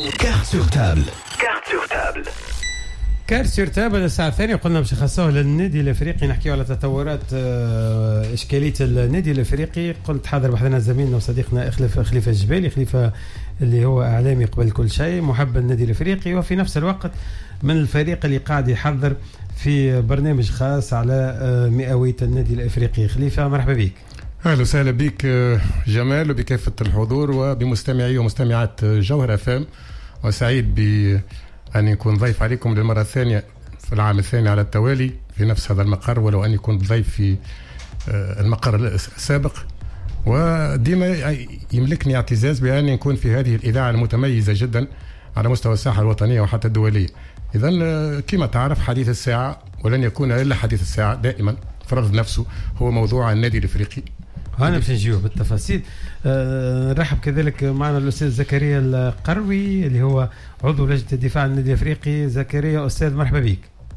كارت سور تابل. كارت سور تابل الساعة الثانية قلنا باش نخصوه للنادي الافريقي، نحكيو على تطورات اشكالية النادي الافريقي. قلت حاضر بحضرنا زميلنا وصديقنا خليفة الجبالي، خليفة اللي هو اعلامي قبل كل شيء، محب النادي الافريقي وفي نفس الوقت من الفريق اللي قاعد يحضر في برنامج خاص على مئوية النادي الافريقي. خليفة مرحبا بك. اهلا وسهلا بك جمال وبكافة الحضور وبمستمعي ومستمعات جوهر FM، وسعيد بأن يكون ضيف عليكم للمرة الثانية في العام الثاني على التوالي في نفس هذا المقر، ولو أن يكون ضيف في المقر السابق. وديما يملكني اعتزاز بأن يكون في هذه الإذاعة المتميزة جدا على مستوى الساحة الوطنية وحتى الدولية. إذن كما تعرف حديث الساعة ولن يكون إلا حديث الساعة دائما فرض نفسه هو موضوع النادي الافريقي. أنا باش نجيوه بالتفاصيل. نرحب كذلك معنا الأستاذ زكريا القروي اللي هو عضو لجنة الدفاع عن النادي الافريقي. زكريا أستاذ مرحبا بك.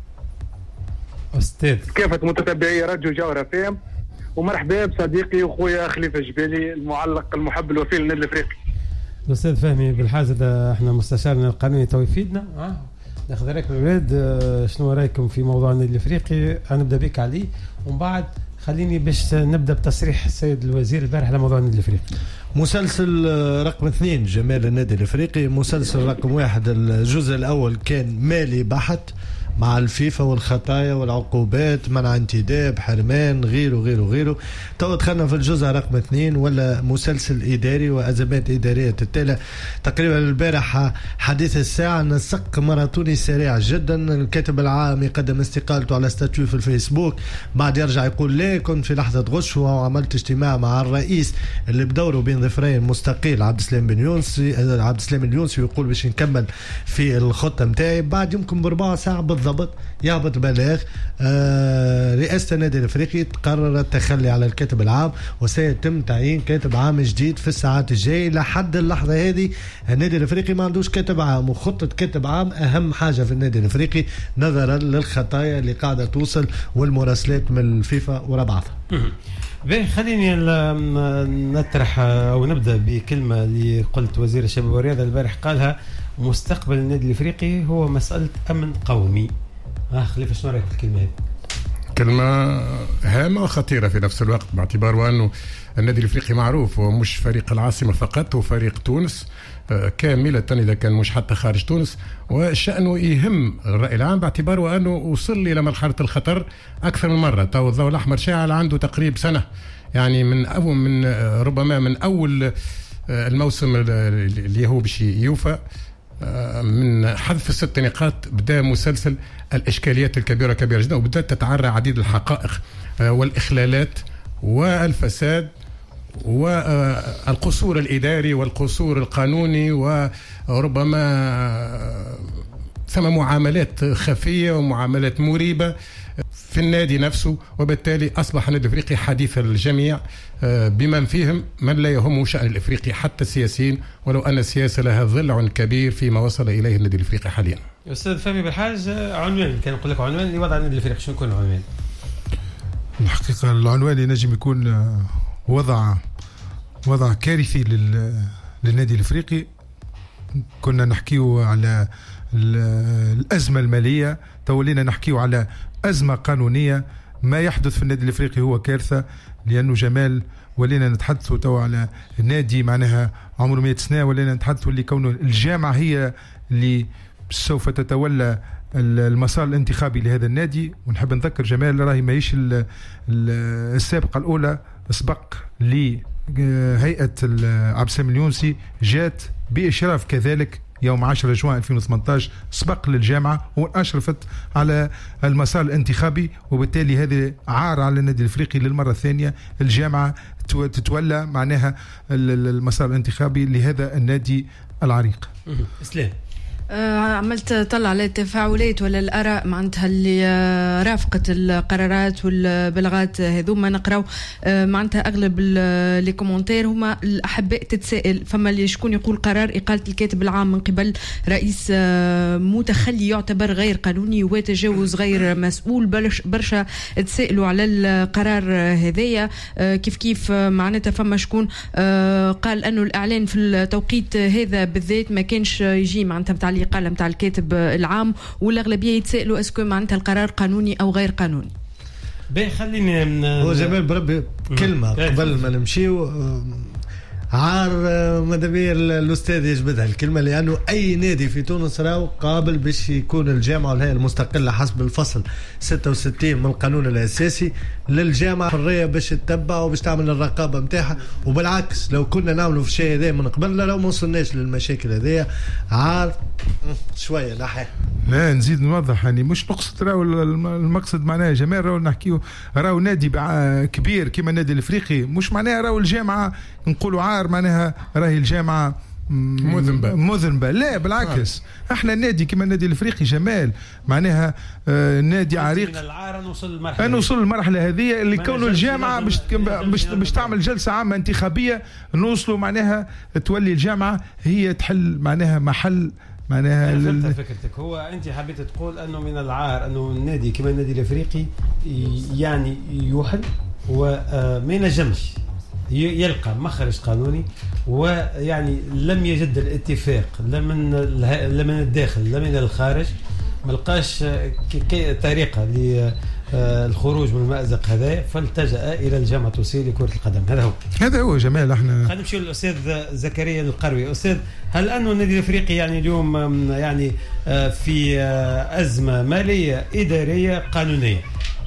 أستاذ كافة متتبعي راديو جوهر FM، ومرحبا بصديقي وأخويا خليفة الجبالي المعلق المحب الوفي للنادي الافريقي. الأستاذ فهمي بالحاجة احنا مستشارنا القانوني تو يفيدنا. ناخذ رايكم الولاد، شنو رايكم في موضوع النادي الافريقي؟ نبدا بك علي ومن بعد خليني باش نبدا بتصريح السيد الوزير البارح على موضوع النادي الافريقي. مسلسل رقم 2 جمال النادي الافريقي. مسلسل رقم 1 الجزء الاول كان مالي بحت مع الفيفا والخطايا والعقوبات، منع انتداب، حرمان، غيره. تو دخلنا في الجزء رقم 2 ولا مسلسل اداري وازمات اداريه تتالى. تقريبا البارح حديث الساعه نسق ماراثوني سريع جدا. الكاتب العام يقدم استقالته على ستاتيو في الفيسبوك، بعد يرجع يقول لا كنت في لحظه غش وعملت اجتماع مع الرئيس اللي بدوره بين ظفرين مستقيل عبد السلام اليونسي يقول باش نكمل في الخطه نتاعي. بعد يمكن بربع ساعه بالضبط يهبط بلاغ رئاسة النادي الافريقي تقرر التخلي على الكاتب العام، وسيتم تعيين كاتب عام جديد في الساعات الجاية. لحد اللحظة هذه النادي الافريقي ما عندوش كاتب عام، وخطة كاتب عام أهم حاجة في النادي الافريقي نظرا للخطايا اللي قاعدة توصل والمراسلات من الفيفا وربعها. خليني نطرح او نبدا بكلمه اللي قلت وزير الشباب والرياضه البارح قالها: مستقبل النادي الافريقي هو مساله امن قومي. خليفه شنو رايك في الكلمه هذه؟ كلمة هامة وخطيرة في نفس الوقت، باعتبار أنه النادي الافريقي معروف ومش فريق العاصمة فقط، هو فريق تونس كاملة إذا كان مش حتى خارج تونس، وشأنه يهم الرأي العام باعتباره أنه وصل إلى مرحلة الخطر أكثر من مرة. تو الضوء الأحمر شاعل عنده تقريب سنة، يعني من ربما من أول الموسم اللي هو باش يوفى من حذف 6 نقاط بدا مسلسل الإشكاليات الكبيرة جدا، وبدأت تتعرى عديد الحقائق والإخلالات والفساد والقصور الإداري والقصور القانوني، وربما ثم معاملات خفية ومعاملات مريبة في النادي نفسه. وبالتالي أصبح النادي الافريقي حديث الجميع بمن فيهم من لا يهمه شأن الافريقي حتى السياسيين، ولو أن السياسة لها ضلع كبير فيما وصل إليه النادي الافريقي حاليا. أستاذ فهمي بالحاج، عنوان كان نقول لك عنوان لوضع النادي الافريقي، شنو يكون العنوان؟ الحقيقة العنوان ينجم يكون وضع كارثي للنادي الافريقي. كنا نحكيو على الأزمة المالية، تولينا نحكيو على أزمة قانونية. ما يحدث في النادي الافريقي هو كارثة، لأنه جمال ولينا نتحدثوا تو على النادي معناها عمره 100 سنة، ولينا نتحدثوا اللي كونه الجامعة هي اللي سوف تتولى المسار الانتخابي لهذا النادي. ونحب نذكر جمال راهي ماهيش السابقة الأولى، سبق لهيئة عبد السلام اليونسي جات بإشراف كذلك يوم 10 جوان 2018 سبق للجامعة وأشرفت على المسار الانتخابي، وبالتالي هذا عار على النادي الافريقي للمرة الثانية الجامعة تتولى معناها المسار الانتخابي لهذا النادي العريق. اسلام عملت طلع على التفاعلات ولا الآراء معناتها اللي رافقت القرارات والبلاغات هذوما نقراو معناتها أغلب لي كومونتير هما الأحباء تتسائل. فما اللي شكون يقول قرار إقالة الكاتب العام من قبل رئيس متخلي يعتبر غير قانوني وتجاوز غير مسؤول. برشا تسائلوا على القرار هذايا. كيف معناتها فما شكون قال أنه الإعلان في التوقيت هذا بالذات ما كانش يجي معناتها بتاع الإقالة متاع الكاتب العام، والأغلبية يتسائلوا اسكو معناتها القرار قانوني أو غير قانوني. خليني هو جمال بربي كلمة قبل ما نمشيو. عار ماذا بيا الأستاذ يجبدها الكلمة، لأنه أي نادي في تونس راهو قابل باش يكون الجامعة والهيئة المستقلة حسب الفصل 66 من القانون الأساسي للجامعة حرية باش تتبع وباش تعمل الرقابة متاعها. وبالعكس لو كنا نعملوا في الشيء هذا من قبل لو ما وصلناش للمشاكل هذه. عار شوية لحق. لا نزيد نوضح، يعني مش نقصد راهو المقصد معناه جمال راهو نحكيو راهو نادي كبير كما النادي الافريقي، مش معناها راهو الجامعة نقولوا عار معناها راهي الجامعة مذنبة. لا بالعكس احنا النادي كما النادي الافريقي جمال معناها نادي عريق. من العار نوصل للمرحلة هذه اللي كونه الجامعة باش تعمل جلسة عامة انتخابية نوصلوا معناها تولي الجامعة هي تحل معناها محل معناها فكرتك. هو انت حبيت تقول انه من العار انه النادي كما النادي الافريقي يعني يوحل وما ينجمش يلقى مخرج قانوني، ويعني لم يجد الاتفاق لا من الداخل لا من الخارج، ما لقاش طريقه للخروج من المأزق هذا، فالتجأ الى الجامعه التونسيه لكره القدم. هذا هو جمال. احنا خلينا نمشيو للاستاذ زكريا القروي. استاذ، هل انه النادي الافريقي يعني اليوم يعني في ازمه ماليه اداريه قانونيه؟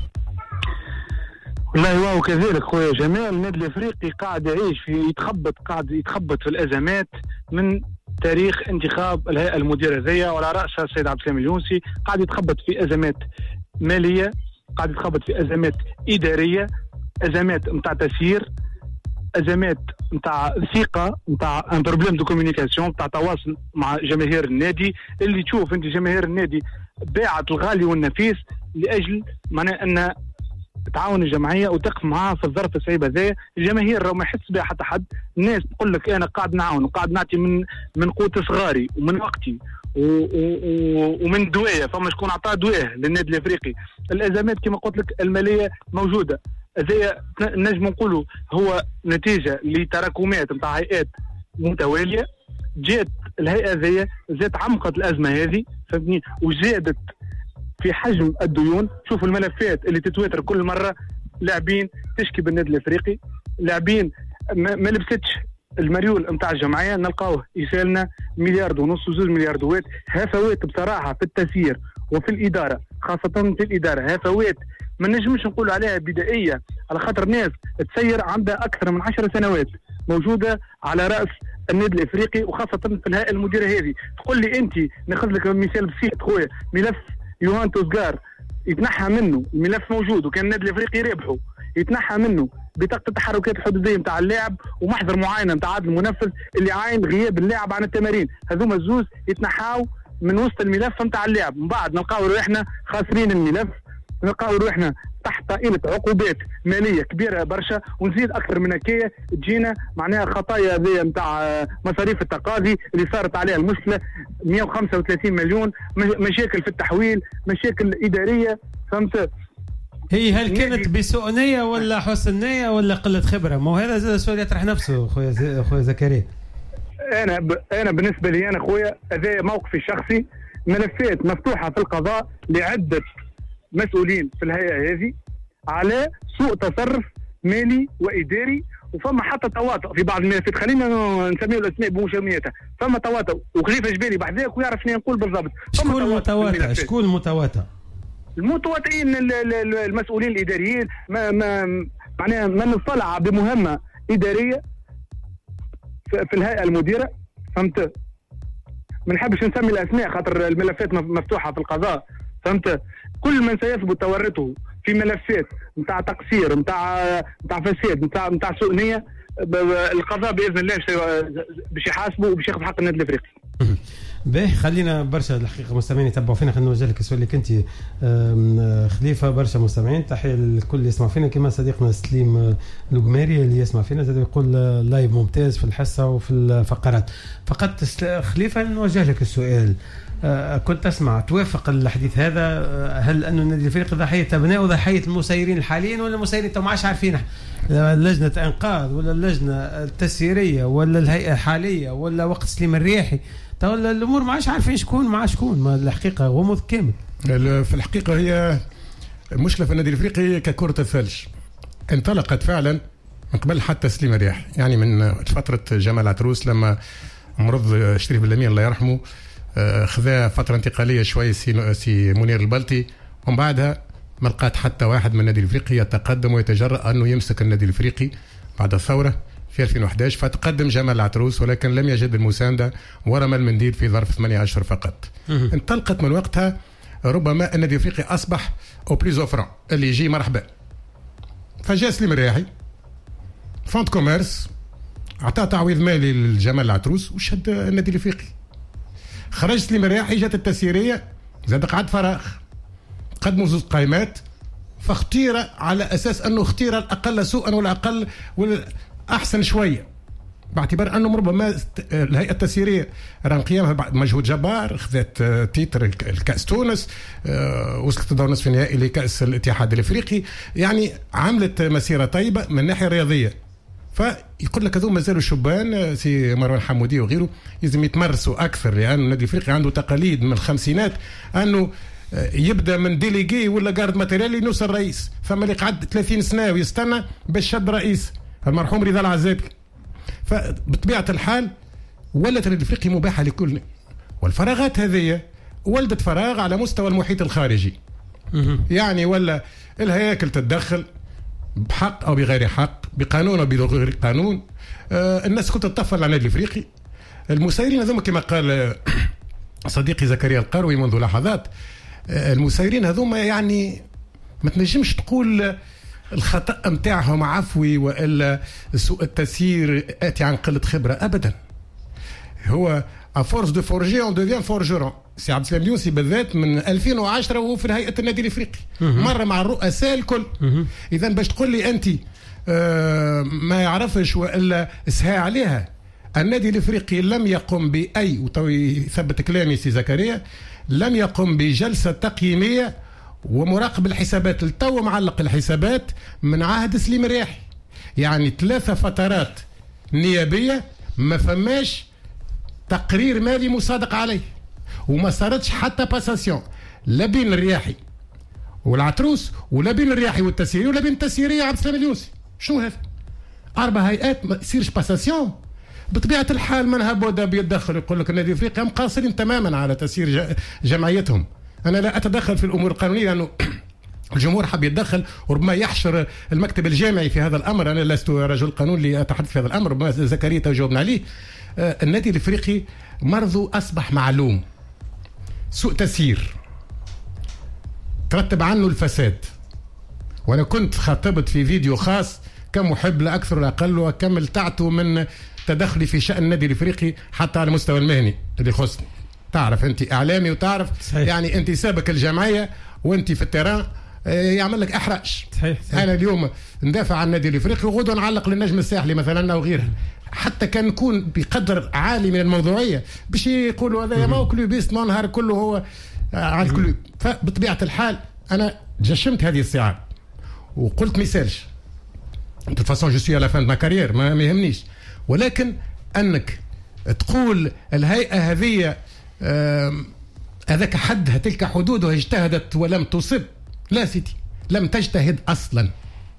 والله هو كذلك خويا جمال. النادي الافريقي قاعد يعيش قاعد يتخبط في الازمات من تاريخ انتخاب الهيئه المديره ذي وعلى راسها السيد عبد السلام اليونسي. قاعد يتخبط في ازمات ماليه، قاعد يتخبط في ازمات اداريه، ازمات نتاع تسيير، ازمات نتاع ثقه، نتاع ان بروبليم دو كومونيكاسيون، نتاع تواصل مع جماهير النادي. اللي تشوف انت جماهير النادي باعت الغالي والنفيس لاجل معناه ان تعاون الجمعيه وتقف معها في الظرف الصعيب هذا. الجماهير راه ما يحس بها حتى حد. الناس تقول لك انا قاعد نعاون وقاعد نعطي من قوت صغاري ومن وقتي ومن دوايه. فما شكون عطاه دواه للنادي الافريقي. الازمات كما قلت لك الماليه موجوده. هذا نجم نقولوا هو نتيجه لتراكمات نتاع هيئات متواليه. جات الهيئه ذي زادت عمقت الازمه هذه فهمتني، وزادت في حجم الديون. شوفوا الملفات اللي تتواتر كل مره. لاعبين تشكي بالنادي الافريقي، لاعبين ما لبستش المريول نتاع الجمعيه نلقاوه يسالنا 1.5 مليار و2 مليار دوات. هفوات بصراحه في التسيير وفي الاداره، خاصه في الاداره هفوات ما نجمش نقول عليها بدائيه، على خاطر ناس تسير عندها اكثر من 10 سنوات موجوده على راس النادي الافريقي، وخاصه في الهيئه المديره هذه. تقول لي انت ناخذ لك مثال بسيط خويا، ملف يوهان توزغار يتنحى منه، الملف موجود وكان النادي الافريقي ربحه، يتنحى منه بطاقه التحركات الحدوديه نتاع اللاعب ومحضر معاينه نتاع عدل المنفذ اللي عاين غياب اللاعب عن التمارين. هذوما الزوز يتنحاو من وسط الملف نتاع اللاعب. من بعد نلقاو روحنا خاسرين الملف، نلقاو روحنا تحت طائله عقوبات ماليه كبيره برشا. ونزيد اكثر من هكايا تجينا معناها خطايا ذي نتاع مصاريف التقاضي اللي صارت عليها المشكله 135 مليون، مشاكل في التحويل، مشاكل اداريه. فهمت؟ هل كانت بسوء نيه ولا حسن نيه ولا قله خبره؟ ما هو هذا زاد سؤال يطرح نفسه خويا زكريا. انا بالنسبه لي انا خويا هذا موقفي الشخصي. ملفات مفتوحه في القضاء لعده مسؤولين في الهيئه هذه على سوء تصرف مالي واداري، وفما حتى تواطؤ في بعض الملفات. خلينا نسميه الاسماء بمسمياتها. فما تواطؤ وخليفه جبالي بحذاك ويعرف شنو نقول بالضبط. شكون المتواطئ؟ المتواطئين المسؤولين الاداريين معناها من اطلع بمهمه اداريه في الهيئه المديره. فهمت؟ ما نحبش نسمي الاسماء خاطر الملفات مفتوحه في القضاء. فهمت؟ كل من سيثبت تورطه في ملفات نتاع تقصير، نتاع فساد، نتاع سوء نيه، القضاء باذن الله باش يحاسبه وباش ياخذ حق النادي الافريقي. باهي خلينا برشا الحقيقه مستمعين يتبعوا فينا. خلينا نوجه لك السؤال اللي كنت خليفه. برشا مستمعين تحيه للكل اللي يسمع فينا كما صديقنا سليم القماري اللي يسمع فينا زاد يقول لايف ممتاز في الحصه وفي الفقرات. فقط خليفه نوجه لك السؤال، كنت أسمع توافق الحديث هذا؟ هل أنه النادي الافريقي ضحية أبناء وضحية المسيرين الحاليين، ولا المسيرين تو ما عادش عارفين لجنة إنقاذ ولا اللجنة التسييرية ولا الهيئة الحالية ولا وقت سليم الرياحي؟ تو الأمور ما عادش عارفين شكون مع شكون. ما الحقيقة غموض كامل. في الحقيقة هي المشكلة في النادي الافريقي ككرة الثلج انطلقت فعلا من قبل حتى سليم الرياحي، يعني من فترة جمال عتروس لما مرض شريف بلامين الله يرحمه خذا فترة انتقالية شوية سي منير البلطي، ومن بعدها ما لقات حتى واحد من النادي الافريقي يتقدم ويتجرأ انه يمسك النادي الافريقي بعد الثورة في 2011. فتقدم جمال العتروس ولكن لم يجد المساندة ورمى المنديل في ظرف 8 أشهر فقط. انطلقت من وقتها ربما النادي الافريقي اصبح او بليز اوفران اللي يجي مرحبا. فجاء سليم الرياحي فوند كوميرس اعطى تعويض مالي لجمال العتروس وشد النادي الافريقي. خرج سليم الرياحي، جات التسييريه زاد قعد فراغ، قدموا زوج قائمات فاختير على اساس انه اختير الاقل سوءا والاقل والاحسن شويه، باعتبار انه ربما الهيئه التسييريه رغم قيامها بعد مجهود جبار خذت تيتر الكاس تونس، وصلت دور نصف النهائي لكاس الاتحاد الافريقي، يعني عملت مسيره طيبه من الناحيه الرياضيه. فيقول لك هذو مازالوا شبان سي مروان حمودي وغيره لازم يتمرسوا اكثر، لان النادي الافريقي عنده تقاليد من الخمسينات انه يبدا من ديليجي ولا جارد ماتيريالي يوصل رئيس، ثم اللي قعد 30 سنه ويستنى باش شد رئيس المرحوم رضا العزابي. فبطبيعه الحال ولت النادي الافريقي مباحه لكل، والفراغات هذه ولدت فراغ على مستوى المحيط الخارجي. يعني ولا الهياكل تتدخل بحق او بغير حق، بقانون او بغير قانون، الناس كنت تطفل على النادي الافريقي. المسيرين هذوما كما قال صديقي زكريا القروي منذ لحظات، المسيرين هذوما يعني ما تنجمش تقول الخطأ متاعهم عفوي والا سوء التسيير اتي عن قله خبره ابدا. هو افورس دو فورجي اون ديفيان فورجرون. سي عبد السلام اليونسي بالذات من 2010 وهو في هيئه النادي الافريقي مره مع الرؤساء الكل. اذا باش تقول لي انت ما يعرفش والا اسهى عليها، النادي الافريقي لم يقم باي، ويثبت كلامي سي زكريا، لم يقم بجلسه تقييميه ومراقب الحسابات. التو معلق الحسابات من عهد سليم الرياحي، يعني 3 فترات نيابيه ما فماش تقرير مالي مصادق عليه، وما صارتش حتى باساسيون لا بين الرياحي والعتروس ولا بين الرياحي والتسييري ولا بين التسييريه عبد السلام اليونسي. شنو هذا؟ 4 هيئات ما يصيرش باساسيون. بطبيعه الحال من هبوده بيتدخل يقول لك النادي الافريقي هم قاصرين تماما على تسيير جمعيتهم. انا لا اتدخل في الامور القانونيه لانه الجمهور حب يتدخل وربما يحشر المكتب الجامعي في هذا الامر. انا لست رجل قانون لاتحدث في هذا الامر، ربما زكريا تجاوبنا عليه. النادي الافريقي مرضه اصبح معلوم، سوء تسيير ترتب عنه الفساد. وانا كنت خاطبت في فيديو خاص كمحب لا اكثر ولا اقل، وكم التعته من تدخلي في شأن النادي الافريقي حتى على المستوى المهني اللي يخصني. تعرف انت اعلامي وتعرف صحيح. يعني انت سابق الجمعيه وانت في التيران يعمل لك احراج. صحيح. انا اليوم ندافع عن النادي الافريقي وغدوه نعلق للنجم الساحلي مثلا او غيرها، حتى كان نكون بقدر عالي من الموضوعيه باش يقولوا هذا ما كله بيست ما نهار كله هو على الكل. فبطبيعه الحال انا جشمت هذه الصعاب وقلت ميسالش de toute façon je suis à la fin de ma carrière ما يهمنيش، ولكن انك تقول الهيئه هذه هذاك حدها تلك حدودها اجتهدت ولم تصب. لا سيدي، لم تجتهد اصلا.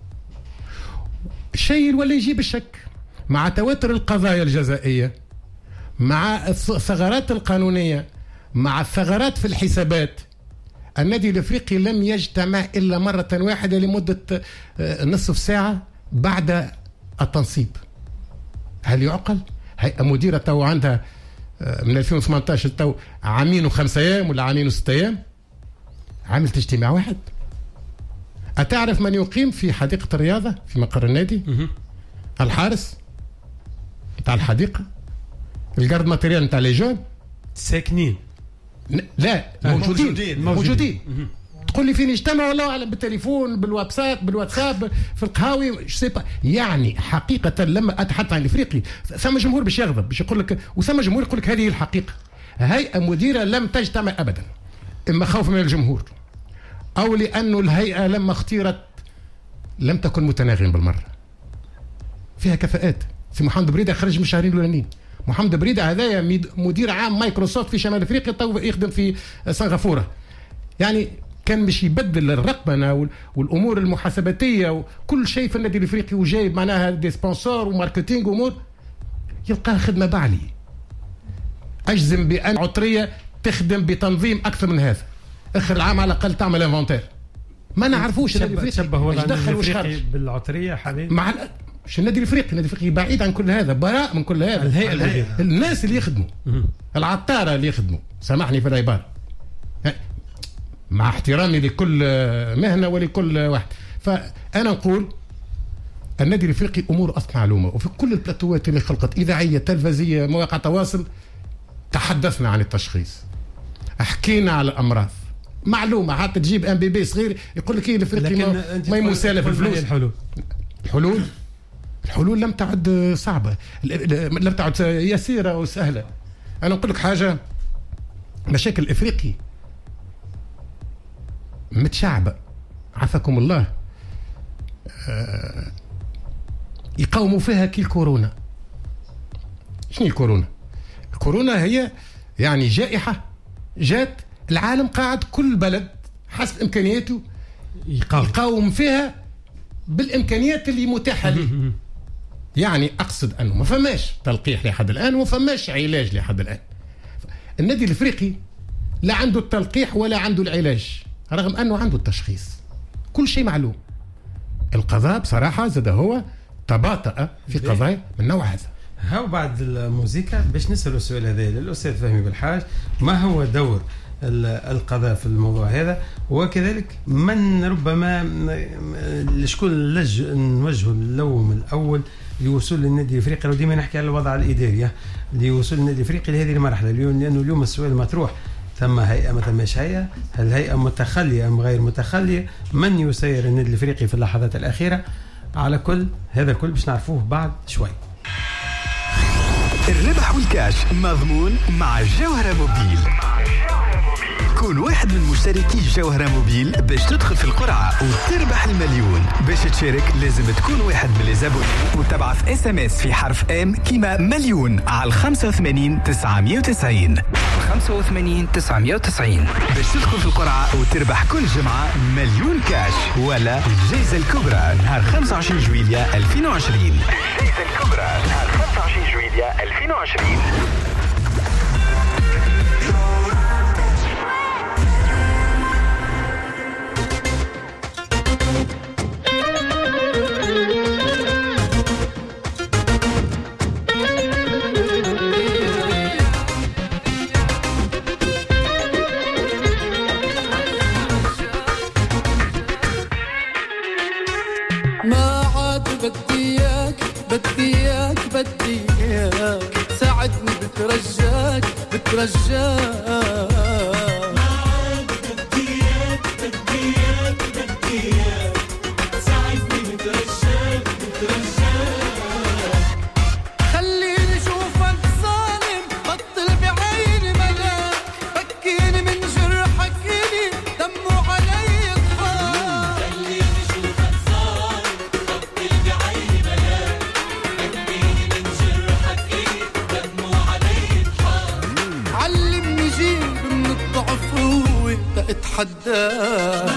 شيء ولا يجيب الشك مع تواتر القضايا الجزائيه، مع الثغرات القانونيه، مع الثغرات في الحسابات. النادي الافريقي لم يجتمع الا مره واحده لمده نصف ساعه بعد التنصيب. هل يعقل؟ هيئه مديره تو عندها من 2018 تو عامين و5 أيام ولا عامين و6 أيام عملت اجتماع واحد. أتعرف من يقيم في حديقة الرياضة في مقر النادي؟ الحارس بتاع الحديقة، الجارد ماتيريال بتاع لي جون، ساكنين؟ لا موجودين. تقول لي فين يجتمعوا؟ والله اعلم، بالتليفون، بالواتساب، في القهاوي، يعني حقيقه لما اتحدث عن الافريقي ثم جمهور باش يغضب، باش يقول لك، وثم جمهور يقول لك هذه الحقيقه. هيئه مديره لم تجتمع ابدا، اما خوفا من الجمهور او لانه الهيئه لما اختيرت لم تكن متناغمه بالمره. فيها كفاءات. في محمد بريده خرج من الشهرين الاولانيين. محمد بريده هذايا مدير عام مايكروسوفت في شمال افريقيا، تو يخدم في سنغافوره. يعني كان باش يبدل الرقمنه والامور المحاسباتيه وكل شيء في النادي الافريقي، وجايب معناها دي سبونسور وماركتينغ وامور، يلقاها خدمه بعلي. اجزم بان عطريه تخدم بتنظيم اكثر من هذا. اخر العام على الاقل تعمل انفونتير. ما نعرفوش النادي الافريقي تشبه وضع النادي الافريقي بالعطريه حاليا مع مش النادي الافريقي بعيد عن كل هذا، براء من كل هذا. الهيئه الناس اللي يخدموا، العطاره اللي يخدموا، سامحني في العباره، مع احترامي لكل مهنه ولكل واحد. فانا نقول النادي الافريقي امور اصلا معلومه، وفي كل البلاتوات اللي خلقت، اذاعيه، تلفزيونيه، مواقع تواصل، تحدثنا عن التشخيص، حكينا على الامراض، معلومه. حتى تجيب ام بي بي صغير يقول لك الافريقي ما يمسالف الفلوس. الحلول لم تعد صعبه، لم تعد يسيره وسهله. انا نقول لك حاجه، مشاكل الافريقي متشعبه عافاكم الله، يقاوموا فيها كي الكورونا. شنو الكورونا؟ الكورونا هي يعني جائحه جات، العالم قاعد كل بلد حسب امكانياته يقاوم فيها بالامكانيات اللي متاحه له. يعني اقصد انه ما فماش تلقيح لحد الان وما فماش علاج لحد الان. النادي الافريقي لا عنده التلقيح ولا عنده العلاج، رغم انه عنده التشخيص، كل شيء معلوم. القضاء بصراحه زاد هو تباطأ في قضايا من نوع هذا. هاو بعد الموسيقى باش نسأل السؤال هذا للأستاذ فهمي بالحاج، ما هو دور القضاء في الموضوع هذا، وكذلك من ربما شكون نوجه اللوم الأول لوصول النادي الافريقي، وديما نحكي على الوضع الاداري لوصول النادي الافريقي لهذه المرحله اليوم، لانه اليوم السؤال مطروح، ثم هيئه ما ثماش هيئه، هل الهيئه متخليه ام غير متخليه، من يسير النادي الافريقي في اللحظات الاخيره؟ على كل هذا الكل باش نعرفوه بعد شوي. الربح والكاش مضمون مع جوهرة موبيل. كون واحد من مشتركي جوهرة موبيل باش تدخل في القرعة وتربح المليون. باش تشارك لازم تكون واحد من ليزابون وتبعث اس ام اس في حرف ام كيما مليون على 85 990 85 990 باش تدخل في القرعة وتربح كل جمعة مليون كاش ولا الجائزة الكبرى نهار 25 جويلية 2020. الجائزة الكبرى نهار 25 جويلية 2020. بديك ساعدني بترجاك ساعدني بترجاك خليني اشوفك ظالم بطل بعيني ملاك فكيني من جرحك إلي دمه علي الطار خليني اشوفك ظالم بطل بعيني ملاك فكيني من جرحك إلي دمه علي الطار علمني جيب من الضعف قوة اتحداك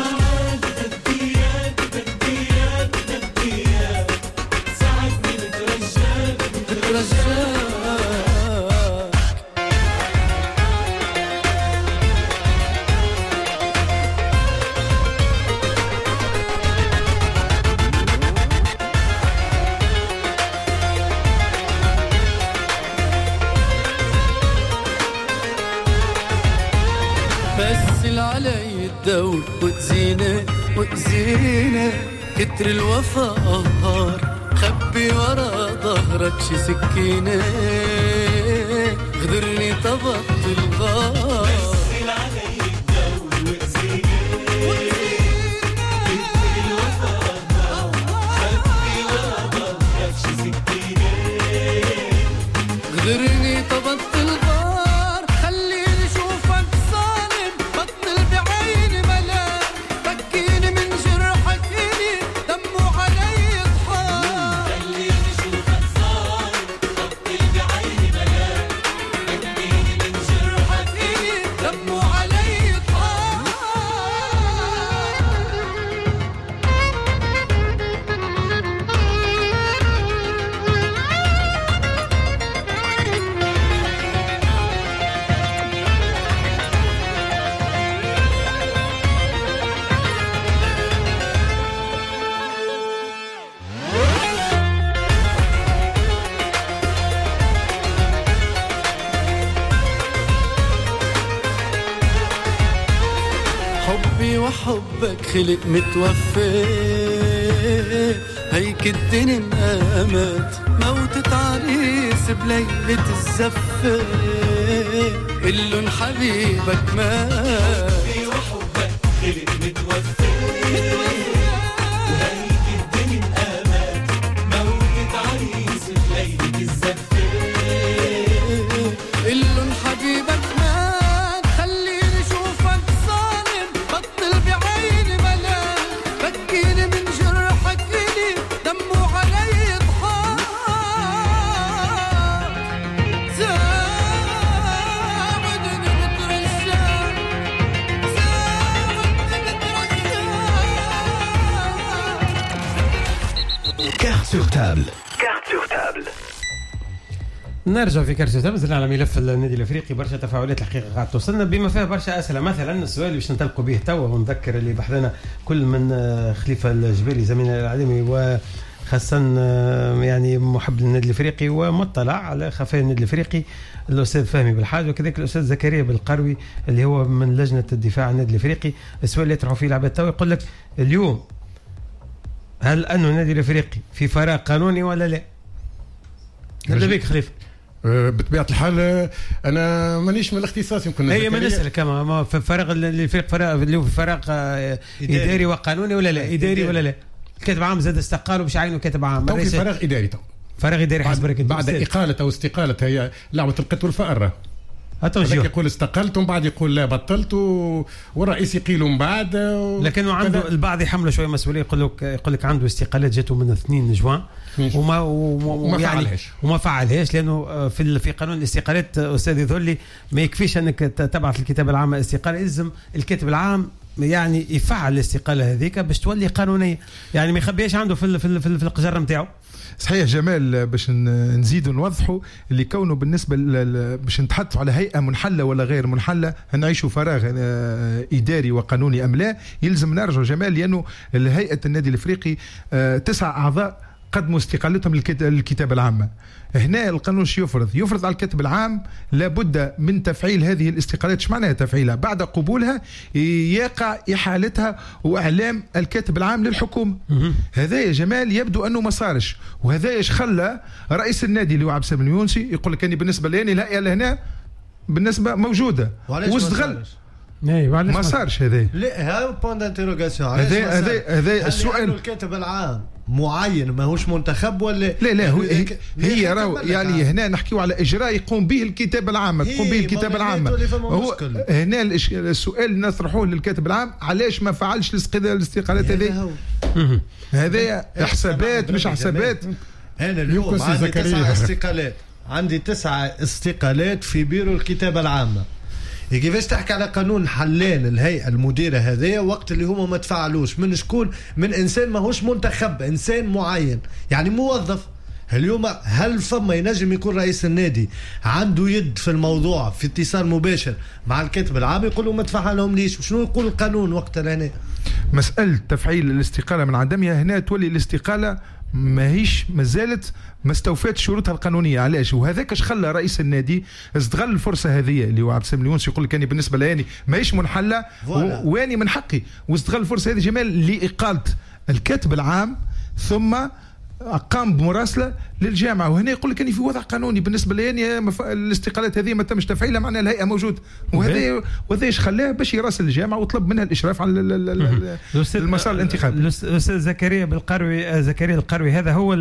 بس علي الدور وتزينه كتر الوفا قهار خبي ورا ظهرك شي سكينه غدرني طبق الغار غدرني طبطت الغار خليني اشوفك ظالم بطل بعيني ملاك فكيني من جرحك الي دمه علي يضحك خليني اشوفك ظالم بطل بعيني ملاك فكيني من جرحك الي دمه علي يضحك حبي وحبك خلق متوفي هيك الدنيا انقامت موتة عريس بليلة الزفة قلن حبيبك مات حبي وحبك خلق متوفي هيك الدنيا انقامت موتة عريس بليلة الزفة قلن حبيبك مات خليني اشوفك ظالم بطل بعيني ملاك فكيني من جرحك الي دمه علي يضحك ساعدني بترجع Carte sur table. Carte sur table. نرجع في كارت تمزل على ملف النادي الافريقي. برشا تفاعلات الحقيقه قاعد توصلنا بما فيها برشا اسئله. مثلا السؤال اللي باش ننطلقوا به توا ونذكر اللي بحثنا كل من خليفه الجبالي زميلنا الاعلامي وخاصه يعني محب للنادي الافريقي ومطلع على خفايا النادي الافريقي الاستاذ فهمي بالحاج وكذلك الاستاذ زكريا بالقروي اللي هو من لجنه الدفاع عن النادي الافريقي. السؤال اللي يطرحوا فيه العباد توا يقول لك اليوم هل انه النادي الافريقي في فراغ قانوني ولا لا؟ نبدا بك خليفه. بطبيعه الحال انا مانيش من الاختصاص يمكن هي ما نسالك كما في فراغ الفريق فراغ اللي هو في فراغ اداري وقانوني ولا لا؟ اداري ولا لا؟ الكاتب عام زاد استقال ومش عينه كاتب عام. تو في فراغ اداري تو فراغ اداري حسب بعد اقاله او استقاله. هي لعبه القط والفأر. هذاك يقول استقلت ومن بعد يقول لا بطلت والرئيس يقيل من بعد لكنه عنده البعض يحمله شويه مسؤوليه. يقول لك عنده استقالات جاته من 2 جوان وما فعلهاش وما فعلهاش لانه في قانون الاستقالات استاذ يظهر ما يكفيش انك تبعث الكتاب العام استقاله. يلزم الكاتب العام يعني يفعل الاستقاله هذيك باش تولي قانونيه. يعني ما يخبيش عنده في القجر نتاعو. صحيح جمال. باش نزيدوا نوضحوا اللي كونه بالنسبه باش نتحدثوا على هيئه منحله ولا غير منحله نعيشوا فراغ اداري وقانوني ام لا. يلزم نرجع جمال لانه هيئه النادي الافريقي 9 اعضاء قدموا استقالتهم للكتابه العامه. هنا القانون يفرض على الكاتب العام لابد من تفعيل هذه الاستقالات. ايش معناها تفعيلها؟ بعد قبولها يقع احالتها واعلام الكاتب العام للحكومه. هذا يا جمال يبدو انه ما صارش. وهذا ايش خلى رئيس النادي اللي هو عبد السلام اليونسي يقول لك اني بالنسبه لي الهيئه لهنا بالنسبه موجوده واستغل. ما صارش هذا. لا ها بوند انتروغاسيون. هذا السؤال. الكاتب العام معين ماهوش منتخب ولا لا هي راهو يعني هنا نحكيو على اجراء يقوم به الكتاب العامه. تقوم به الكتاب العامه. هو هنا السؤال نطرحوه للكاتب العام علاش ما فعلش الاستقالات هذه. هذا حسابات مش حسابات. انا اليوم عندي 9 استقالات. عندي 9 استقالات في بيرو الكتابه العامه. كيفاش تحكي على قانون حلان الهيئه المديره هذه وقت اللي هما ما تفعلوش من شكون؟ من انسان ماهوش منتخب، انسان معين يعني موظف. اليوم هل فما ينجم يكون رئيس النادي عنده يد في الموضوع في اتصال مباشر مع الكاتب العام يقول له ما تفعلهم ليش؟ وشنو يقول القانون وقتها؟ هنا مساله تفعيل الاستقاله من عدمها. هنا تولي الاستقاله ماهيش مازالت ما استوفت شروطها القانونيه. علاش؟ وهذاك اش خلى رئيس النادي استغل الفرصه هذه اللي هو عبد السلام اليونسي يقول لك اني بالنسبه لي ماهيش منحله واني من حقي. واستغل الفرصه هذه جمال لاقاله الكاتب العام ثم قام بمراسله للجامعه، وهنا يقول لك اني في وضع قانوني بالنسبه لي الاستقالات هذه ما تمش تفعيلها، معناها الهيئه موجوده، وهذا ايش خلاه باش يراسل الجامعه وطلب منها الاشراف على المسار الانتخابي. الاستاذ زكريا القروي هذا هو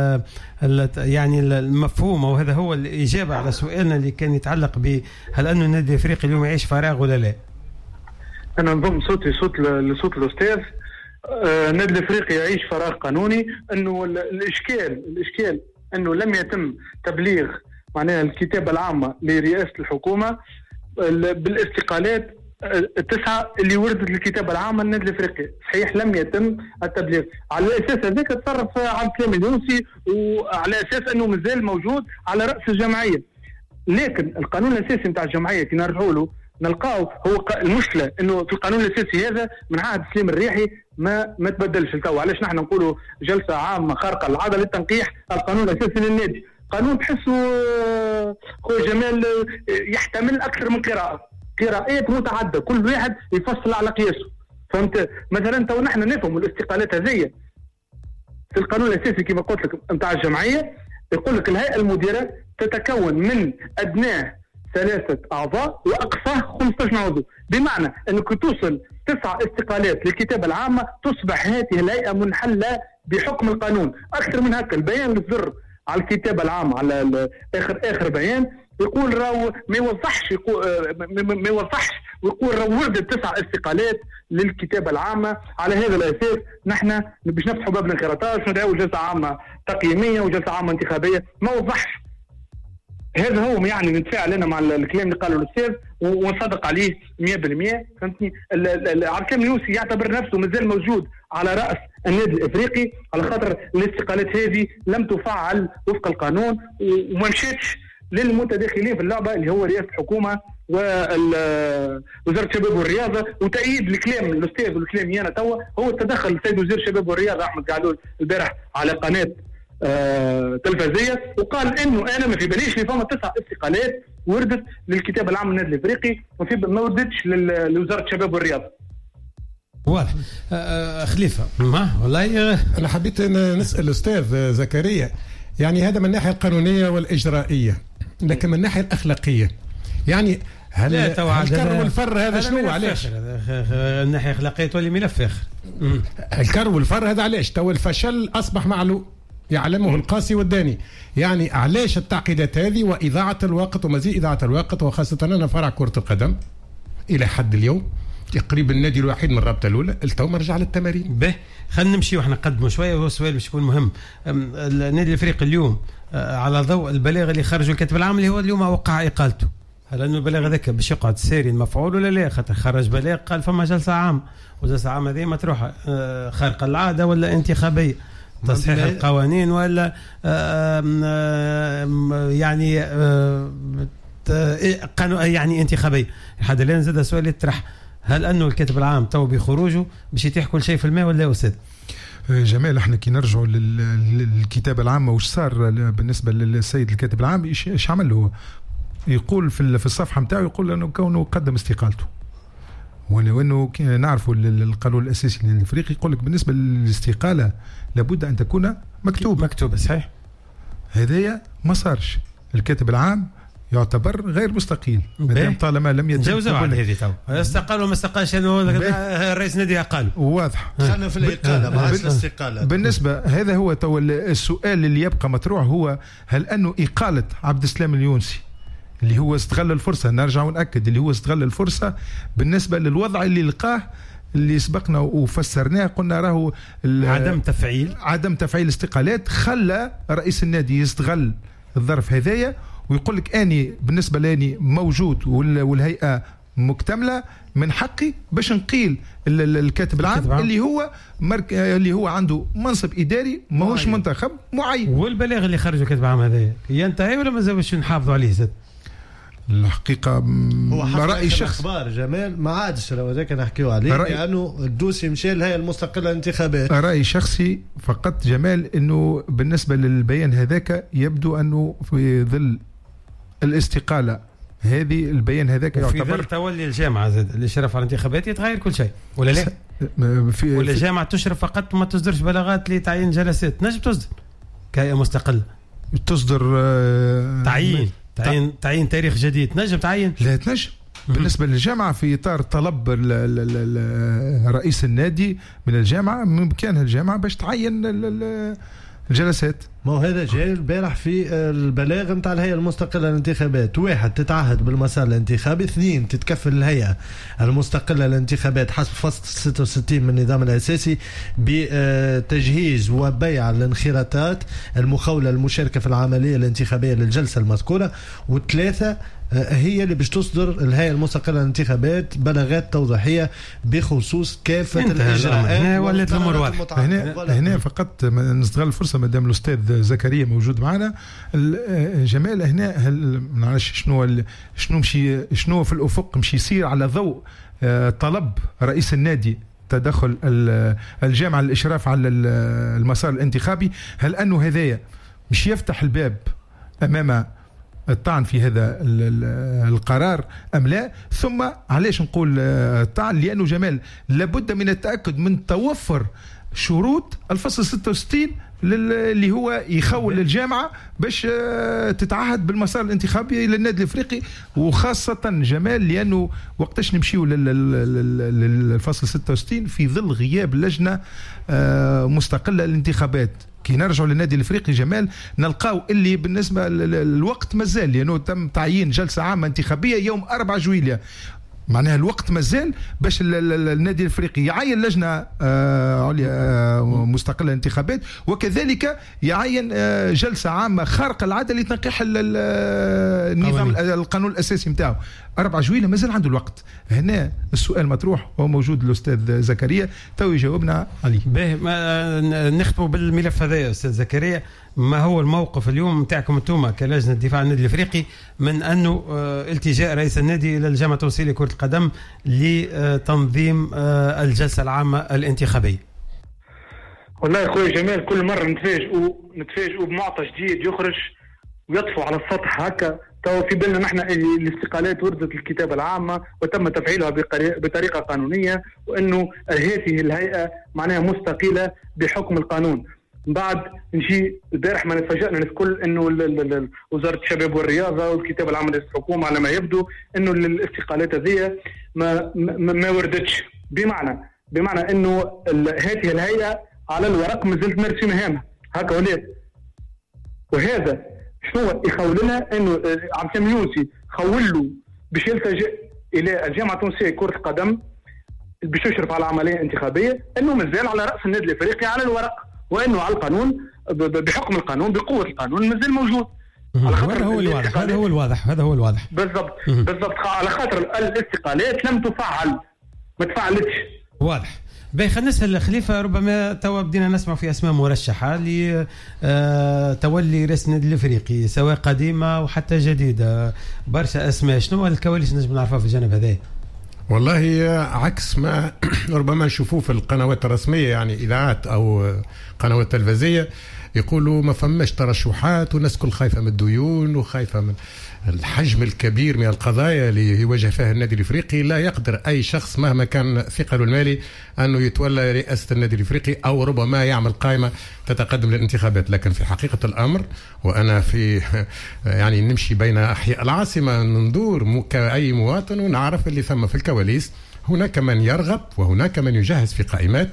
يعني المفهوم، وهذا هو الاجابه على سؤالنا اللي كان يتعلق بهل انه النادي الافريقي اليوم يعيش فراغ ولا لا. انا نضم صوت الاستاذ. النادي الافريقي يعيش فراغ قانوني، انه الاشكال انه لم يتم تبليغ معناها الكتابه العامه لرئاسه الحكومه بالاستقالات التسعه اللي وردت الكتابه العامه للنادي الافريقي. صحيح لم يتم التبليغ، على الاساس هذاك تصرف عبد السلام اليونسي، وعلى اساس انه مازال موجود على راس الجمعيه. لكن القانون الاساسي نتاع الجمعيه كي نرجعوا له نلقاو هو المشكله انه في القانون الاساسي هذا من عهد سليم الريحي ما تبدلش لتوا. علاش نحن نقولوا جلسه عامه خارقه للعاده لتنقيح القانون الاساسي للنادي؟ قانون تحسه خويا جمال يحتمل اكثر من قراءات متعدده، كل واحد يفصل على قياسه. فهمت؟ مثلا تو نحن نفهم الاستقالات هذه في القانون الاساسي كما قلت لك نتاع الجمعيه، يقول لك الهيئه المديره تتكون من ادناه 3 أعضاء وأقصاه 15 عضو، بمعنى أنك توصل 9 استقالات للكتابة العامة تصبح هذه الهيئة منحلة بحكم القانون. أكثر من هكا البيان الزر على الكتابة العامة على آخر بيان يقول راهو ما يوضحش ويقول راهو وردت 9 استقالات للكتابة العامة. على هذا الأساس نحن باش نفتحوا باب الانخراطات وندعوا جلسة عامة تقييمية وجلسة عامة انتخابية. ما وضحش. هذا هو يعني نتفاعل انا مع الكلام اللي قاله الاستاذ ونصدق عليه 100%. فهمتني؟ عبد السلام اليونسي يعتبر نفسه مازال موجود على راس النادي الافريقي على خاطر الاستقالات هذه لم تفعل وفق القانون وما مشاتش للمتداخلين في اللعبه اللي هو رئاسه الحكومه ووزاره الشباب والرياضه. وتأييد الكلام الاستاذ والكلام انا توا هو التدخل السيد وزير الشباب والرياضه احمد قعدول البارح على قناه تلفزية، وقال انه انا ما في باليش اللي فما 9 استقالات وردت للكتاب العام للنادي الافريقي ما وردتش لوزاره الشباب والرياضه. واضح. خليفه ما والله انا حبيت نسال الاستاذ زكريا، يعني هذا من الناحيه القانونيه والاجرائيه، لكن من الناحيه الاخلاقيه يعني هل الكر والفر هذا شنو؟ علاش الناحيه الاخلاقيه تولي ملف اخر؟ الكر والفر هذا علاش؟ تو الفشل اصبح معلوم يعلمه القاسي والداني. يعني علاش التعقيدات هذه وإضاعة الوقت ومزيد إضاعة الوقت، وخاصة أنا فرع كرة القدم إلى حد اليوم تقريبا النادي الوحيد من الرابطة الأولى التو مرجع للتمارين. به خلينا نمشي وإحنا نقدموا شوية، وهو السؤال باش يكون مهم. النادي الأفريقي اليوم على ضوء البلاغ اللي خرجوا الكاتب العام اللي هو اليوم وقع إقالته، هل أنه البلاغ ذاك باش يقعد ساري المفعول ولا لا؟ خاطر خرج بلاغ قال فما جلسة عامة، وجلسة عامة هذه ما تروح خارقة العادة ولا انتخابية، تصحيح القوانين ولا يعني يعني انتخابية. لحد الآن زاد سؤال يطرح، هل أنه الكاتب العام تو بخروجه باش يتيح كل شيء في الماء ولا أستاذ جمال؟ احنا كي نرجعوا للكتابة العامة وش صار بالنسبة للسيد الكاتب العام؟ ايش عمل له؟ يقول في الصفحة متاعه يقول أنه كونه قدم استقالته، وانه نعرفوا القانون الاساسي للافريقي يقول لك بالنسبه للاستقاله لابد ان تكون مكتوبه. صحيح. هذايا ما صارش. الكاتب العام يعتبر غير مستقيل مادام طالما لم يتجاوزوا على هذه تو استقال وما استقالش رئيس نادي قال واضح. خلينا في الاقاله مع الاستقاله. بالنسبه هذا هو تو السؤال اللي يبقى مطروح، هو هل انه اقاله عبد السلام اليونسي اللي هو استغل الفرصة، نرجع ونأكد اللي هو استغل الفرصة بالنسبة للوضع اللي لقاه اللي سبقنا وفسرناه، قلنا راهو عدم تفعيل استقالات خلى رئيس النادي يستغل الظرف هذايا ويقول لك أني بالنسبة لاني موجود والهيئة مكتملة من حقي باش نقيل الكاتب العام اللي هو عنده منصب إداري ماهوش منتخب معين. والبلاغ اللي خرجوا الكاتب العام هذايا ينتهي ولا مازال باش نحافظوا عليه زاد؟ الحقيقة هو رأي شخص أخبار جمال ما عادش لو ذاك نحكيو عليه لأنه الدوسي مشى لهي المستقلة الانتخابات. رأي شخصي فقط جمال أنه بالنسبة للبيان هذاك يبدو أنه في ظل الاستقالة هذه البيان هذاك يعتبر في ظل تولي الجامعة زاد الإشراف على الانتخابات يتغير كل شيء ولا لا؟ ولا الجامعة تشرف فقط ما تصدرش بلاغات لتعيين جلسات؟ نجم تصدر كهيئة مستقلة تصدر تعيين تاريخ جديد. نجم تعين؟ لا تنجم. بالنسبة للجامعة في إطار طلب رئيس النادي من الجامعة، بإمكانها الجامعة باش تعين الجلسات. ما هو هذا جاي البارح في البلاغ نتاع الهيئة المستقلة للانتخابات. 1 تتعهد بالمسار الانتخابي، 2 تتكفل الهيئة المستقلة للانتخابات حسب فصل 66 من النظام الأساسي بتجهيز وبيع الانخراطات المخولة المشاركة في العملية الانتخابية للجلسة المذكورة. و3 هي اللي باش تصدر الهيئة المستقلة للانتخابات بلاغات توضيحية بخصوص كافة الإجراءات. هنا ولات الأمور واضحة. هنا فقط نستغل الفرصة مادام الأستاذ زكريا موجود معنا. جمال هنا معلش شنو في الأفق مشي يصير على ضوء طلب رئيس النادي تدخل الجامعة للإشراف على المسار الانتخابي؟ هل أنه هذايا مش يفتح الباب أمام الطعن في هذا القرار أم لا؟ ثم علاش نقول الطعن؟ لأنه جمال لابد من التأكد من توفر شروط الفصل 66 اللي هو يخول الجامعة باش تتعهد بالمسار الانتخابي للنادي الافريقي. وخاصة جمال لأنه وقتاش نمشيو للفصل 66 في ظل غياب لجنة مستقلة للانتخابات. كي نرجعوا للنادي الافريقي جمال نلقاو اللي بالنسبة للوقت مازال، لأنه تم تعيين جلسة عامة انتخابية يوم 4 جويلية. معناها الوقت مازال باش النادي الافريقي يعين لجنه عليا مستقله انتخابات، وكذلك يعين جلسه عامه خارقه العاده لتنقيح النظام القانون الاساسي نتاعو. 4 جويلية مازال عنده الوقت. هنا السؤال مطروح وموجود الاستاذ زكريا تو يجاوبنا عليه. باهي نختموا بالملف هذا استاذ زكريا. ما هو الموقف اليوم نتاعكم انتم كلجنه دفاع النادي الافريقي من انه التجاء رئيس النادي الى الجامعه التونسيه لكره القدم لتنظيم الجلسه العامه الانتخابيه؟ والله يا اخوي جمال كل مره نتفاجئوا بمعطى جديد يخرج ويطفو على السطح هكا. تو في بالنا نحن الاستقالات وردت الكتابه العامه وتم تفعيلها بطريقه قانونيه، وانه هذه الهيئه معناها مستقله بحكم القانون. بعد نجي البارح ما نتفاجئنا الكل انه وزاره الشباب والرياضه والكتابه العامه للحكومه على ما يبدو انه الاستقالات هذه ما وردتش. بمعنى انه هذه الهيئه على الورق ما زلت مارسي مهامها هكا ولات. وهذا شنو يخول لنا؟ انه عبد السلام اليونسي خول له باش يلتجئ الى الجامعه التونسيه لكره القدم باش يشرف على العمليه الانتخابيه، انه مازال على راس النادي الافريقي على الورق، وانه على القانون بحكم القانون بقوه القانون مازال موجود. هذا هو الواضح. بالضبط على خاطر الاستقالات لم تفعل، ما تفعلتش. واضح. باهي خلينا نسال خليفه. ربما توا بدينا نسمع في اسماء مرشحه لتولي رئاسه النادي الافريقي سواء قديمه وحتى جديده، برشا اسماء. شنو الكواليس نجم نعرفها في الجانب هذا؟ والله عكس ما ربما نشوفوه في القنوات الرسميه، يعني اذاعات او قنوات تلفزيونيه، يقولوا ما فماش ترشحات والناس كل خايفه من الديون وخايفه من الحجم الكبير من القضايا اللي يواجه فيها النادي الافريقي. لا يقدر اي شخص مهما كان ثقله المالي انه يتولى رئاسه النادي الافريقي او ربما يعمل قائمه تتقدم للانتخابات. لكن في حقيقه الامر، وانا في يعني نمشي بين احياء العاصمه ندور كاي مواطن ونعرف اللي ثم في الكواليس هناك من يرغب وهناك من يجهز في قائمات.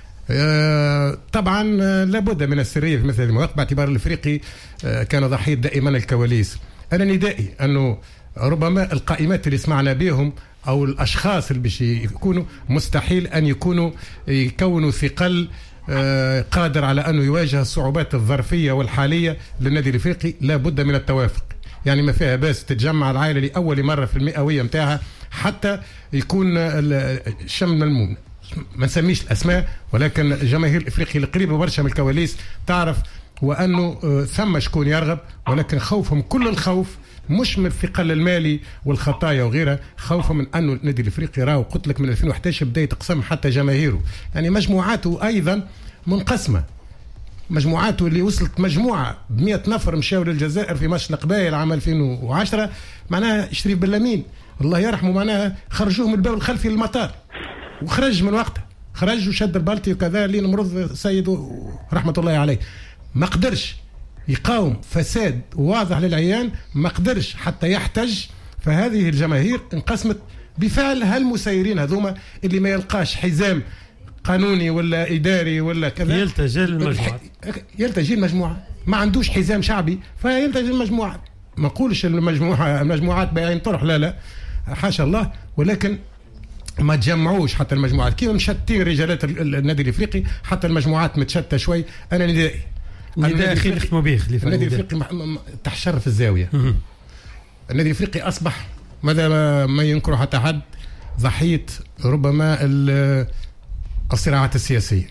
طبعا لابد من السريه في مثل المواقف باعتبار الافريقي كان ضحيه دائما الكواليس. انا ندائي انه ربما القائمات اللي سمعنا بهم او الاشخاص اللي باش يكونوا مستحيل ان يكونوا ثقل قادر على انه يواجه الصعوبات الظرفيه والحاليه للنادي الافريقي. لابد من التوافق، يعني ما فيها بس تتجمع العائله لاول مره في المئويه متاعها حتى يكون شمل ملموم. ما نسميش الاسماء، ولكن الجماهير الافريقيه القريبه برشا من الكواليس تعرف وانه ثم شكون يرغب، ولكن خوفهم كل الخوف مش من الثقل المالي والخطايا وغيرها، خوفهم من انه النادي الافريقي راهو قلت لك من 2011 بدا يتقسم حتى جماهيره، يعني مجموعاته ايضا منقسمه. مجموعاته اللي وصلت مجموعه ب 100 نفر مشاو للجزائر في ماتش القبائل عام 2010، معناها شريف بلامين الله يرحمه معناها خرجوه من الباب الخلفي للمطار وخرج من وقتها، خرج وشد البلطي وكذا لين مرض سيد رحمه الله عليه. ما قدرش يقاوم فساد واضح للعيان ما قدرش حتى يحتج. فهذه الجماهير انقسمت بفعل هالمسيرين هذوما اللي ما يلقاش حزام قانوني ولا إداري ولا كذا، يلتجي المجموعة. ما عندوش حزام شعبي فيلتجي المجموعة. ما نقولش المجموعات بعين طرح، لا حاشا الله، ولكن ما تجمعوش حتى المجموعات كيف مشتين رجالات النادي الافريقي. حتى المجموعات متشتته شوي. انا ندائي اخي نختموا به خليفه. النادي الافريقي تحشر في الزاويه. النادي الافريقي اصبح ماذا ما ينكره حتى حد ضحيه ربما الصراعات السياسيه،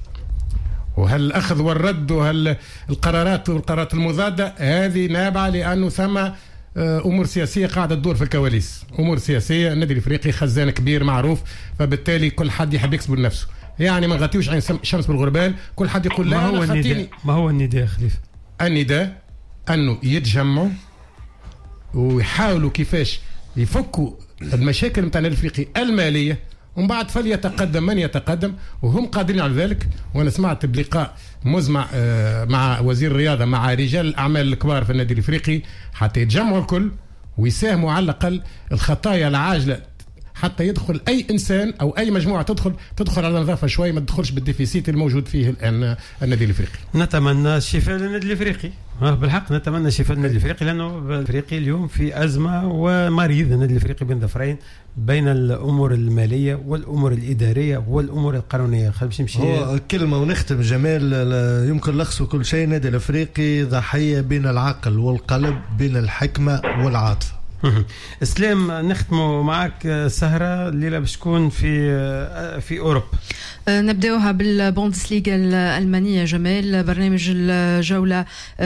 وهل الأخذ والرد وهل القرارات المضادة هذه نابعة لأنه ثم أمور سياسية قاعدة تدور في الكواليس. أمور سياسية. النادي الإفريقي خزان كبير معروف، فبالتالي كل حد يحب يكسب لنفسه. يعني ما نغطيوش عين شمس بالغربال. كل حد يقول لا أنا خطيني. ما هو النداء خليفة؟ النداء أنه يتجمعوا ويحاولوا كيفاش يفكوا المشاكل متاع النادي الإفريقي المالية، ومن بعد فليتقدم من يتقدم وهم قادرين على ذلك. وانا سمعت بلقاء مزمع مع وزير الرياضه مع رجال الاعمال الكبار في النادي الافريقي حتى يتجمعوا الكل ويساهموا على الاقل الخطايا العاجله، حتى يدخل اي انسان او اي مجموعه تدخل على نظافه شوي، ما تدخلش بالديفيسيت الموجود فيه الان النادي الافريقي. نتمنى الشفاء للنادي الافريقي. بالحق نتمنى الشفاء للنادي الافريقي، لانه الافريقي اليوم في ازمه ومريض. النادي الافريقي بين ظفرين بين الامور الماليه والامور الاداريه والامور القانونيه. خلينا نمشي هو كلمه ونختم جمال. يمكن لخصوا كل شيء. النادي الافريقي ضحيه بين العقل والقلب، بين الحكمه والعاطفه. اسلام نختموا معك السهرة الليلة باش تكون في أوروبا. نبداوها بالبوندسليغا الألمانية. جمال برنامج الجولة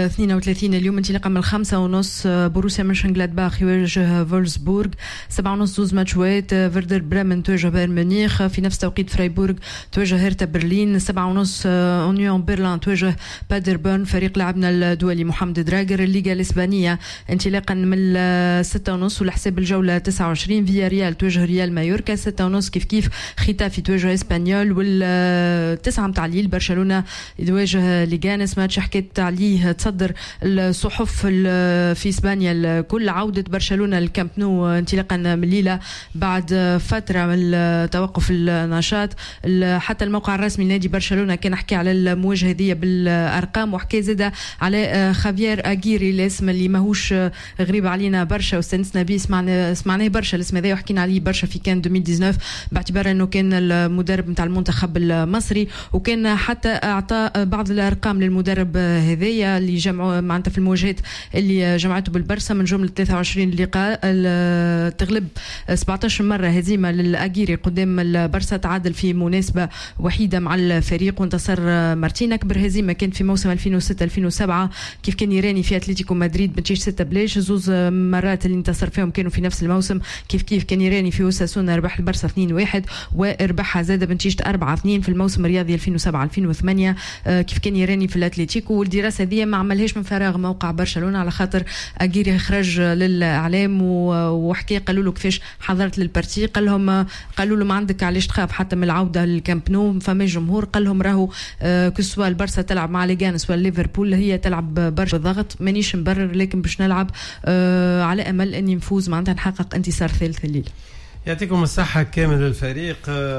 32 اليوم انطلاقا من 5:30 بوروسيا مونشنغلادباخ يواجه فولسبورغ. 7:30 دوز ماتشوات. فيردر بريمن تواجه بايرن ميونخ. في نفس توقيت فرايبورغ تواجه هيرتا برلين. 7:30 أونيون برلين تواجه بادربورن فريق لاعبنا الدولي محمد دراجر. الليغا الإسبانية انطلاقا من 6:30 والحساب الجولة 29 فيا ريال تواجه ريال مايوركا. 6:30 كيف ختافي تواجه اسبانيول. والتسعة متاع الليل برشلونة يواجه ليغانس. ماتش حكيت عليه تصدر الصحف في اسبانيا الكل. عودة برشلونة الكامب نو انطلاقا من الليلة بعد فترة من توقف النشاط. حتى الموقع الرسمي لنادي برشلونة كان حكي على المواجهة دي بالأرقام، وحكي زادة على خافير أجيري الاسم اللي ماهوش غريب علينا برشا واستنسنا به. سمعناه برشا الاسم هذا وحكينا عليه برشا في كان 2019 باعتبار انه كان المدرب نتاع المنتخب المصري، وكان حتى اعطى بعض الارقام للمدرب هذايا اللي جمعوا معناتها في المواجهات اللي جمعته بالبرسا. من جمله 23 لقاء تغلب 17 مره هزيمه للاجيري قدام البرسا. تعادل في مناسبه وحيده مع الفريق وانتصر مرتين. اكبر هزيمه كانت في موسم 2006 2007 كيف كان يراني في اتلتيكو مدريد بنتيجه 6-0. زوز مرات اللي انتصر فيهم كانوا في نفس الموسم. كيف كان يراني في اوساسونا ربح البرسا 2-1 وربحها زاد بنتيجه 4-2 في الموسم الرياضي 2007 2008. كيف كان يراني في الاتلتيكو. والدراسه دي ما عملهاش من فراغ موقع برشلونه على خاطر اجيري خرج للاعلام وحكي قالوا له كيفاش حضرت للبارتي. قالوا له ما عندك علاش تخاف حتى من العوده للكامب نو فما جمهور. قال لهم راهو كسوا البرسا تلعب مع ليغانس ولا ليفربول هي تلعب برشا ضغط مانيش مبرر لكن باش نلعب على امل اني نفوز معناتها نحقق انتصار ثالث الليل. يعطيكم الصحة كامل الفريق.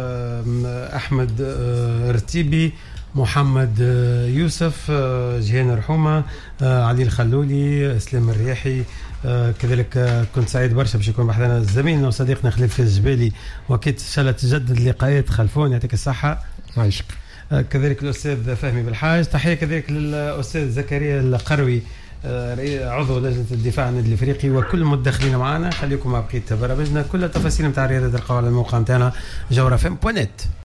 أحمد رتيبي، محمد يوسف، جهان رحومة، علي الخلولي، اسلام الرياحي. كذلك كنت سعيد برشا باش يكون بحثنا زميلنا وصديقنا خليفة الجبالي، واكيد ان شاء الله تجدد اللقاءات خلفون. يعطيك الصحة. عايشك. كذلك الأستاذ فهمي بالحاج. تحية كذلك للأستاذ زكريا القروي عضو لجنة الدفاع عن النادي الافريقي وكل المدخلين معنا. خليكم مع بقية برامجنا. كل التفاصيل نتاع رياضة القوى على الموقع نتاعنا جوهرفم.net.